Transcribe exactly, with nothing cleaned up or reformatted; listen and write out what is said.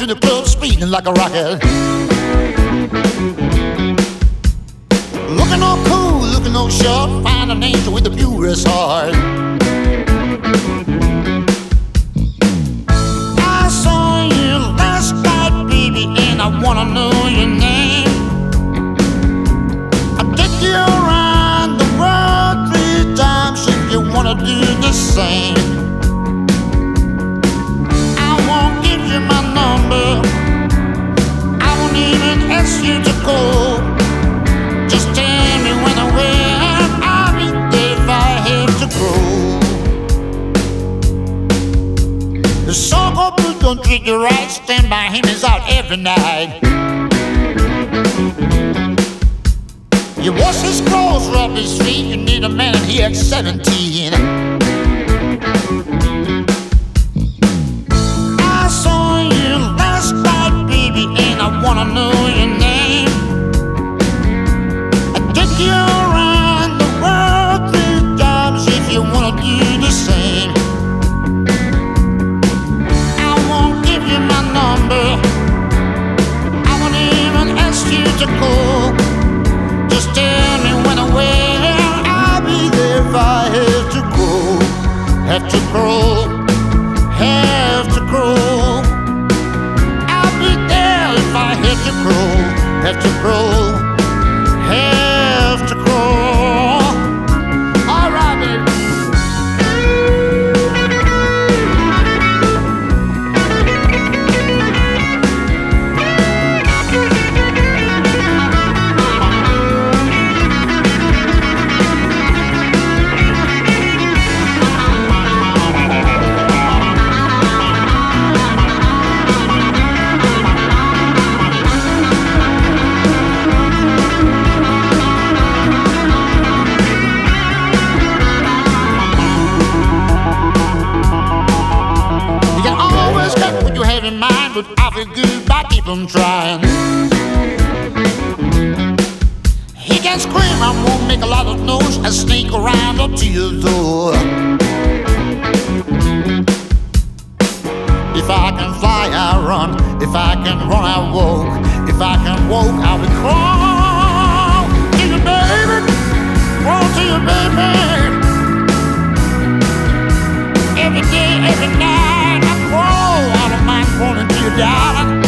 the club speeding like a rocket. Looking all cool, looking all sharp, find an angel with a purest heart. I saw you last night, baby, and I wanna know your name. I'll take you around the world three times if you wanna do the same. I won't give you my number, I won't even ask you to call. Just tell me when and where, I'll be there if I have to grow. The so-called blues don't treat you right, stand by him, he's out every night. You wash his clothes, rub his feet, you need a man and he at seventeen. I saw you last night, baby, and I wanna know your name. I'll take you around the world three times if you wanna do the same. I won't give you my number, I won't even ask you to call. Just tell me when and where, I'll be there if I have to grow. Have to grow, have to grow. I'll be there if I have to grow. Have to grow, have to grow. All right, baby. Mind, but I feel good by keep on trying. He can scream, I won't make a lot of noise. I sneak around up to your door. If I can fly, I run. If I can run, I walk. If I can walk, I will crawl to you, baby. Crawl to you, baby. Every day, every night, I crawl out of my crawling to you, darling.